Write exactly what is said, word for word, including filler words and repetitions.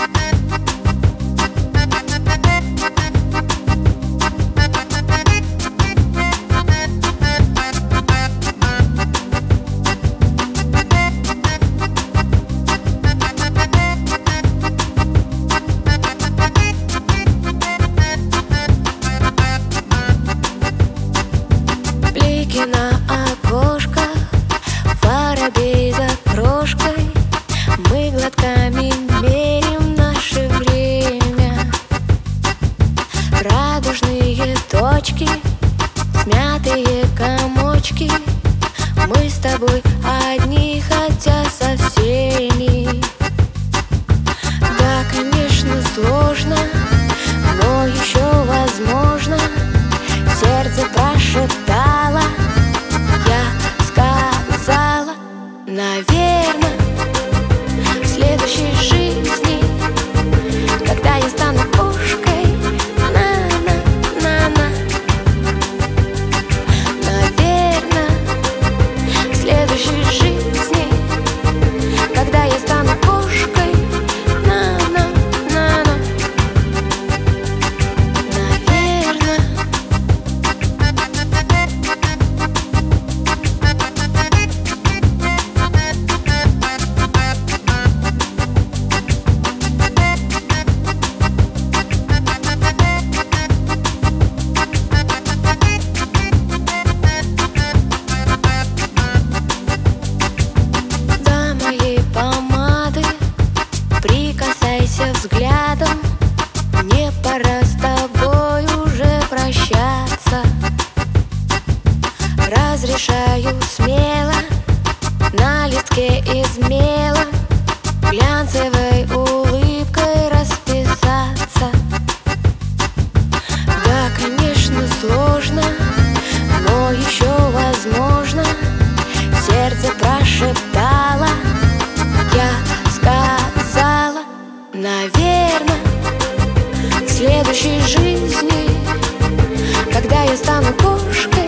На окошках воробей за крошкой, мы глотками мерим наше время. Радужные точки, смятые комочки, мы с тобой одни, хотя со всеми. Да, конечно, сложно, но еще возможно. Сердце прошептало, я сказала, наверно, в следующей жизни, когда я стану кошкой, на-на-на-на. Наверно, в следующей жизни, когда я стану кошкой, на-на-на-на. Наверно. Прикасайся взглядом, мне пора с тобой уже прощаться. Разрешаю смело на листке из мела глянцевой улыбкой расписаться. Да, конечно, сложно, но еще возможно. Сердце прошептало, я сказала, наверно, в следующей жизни, когда я стану кошкой,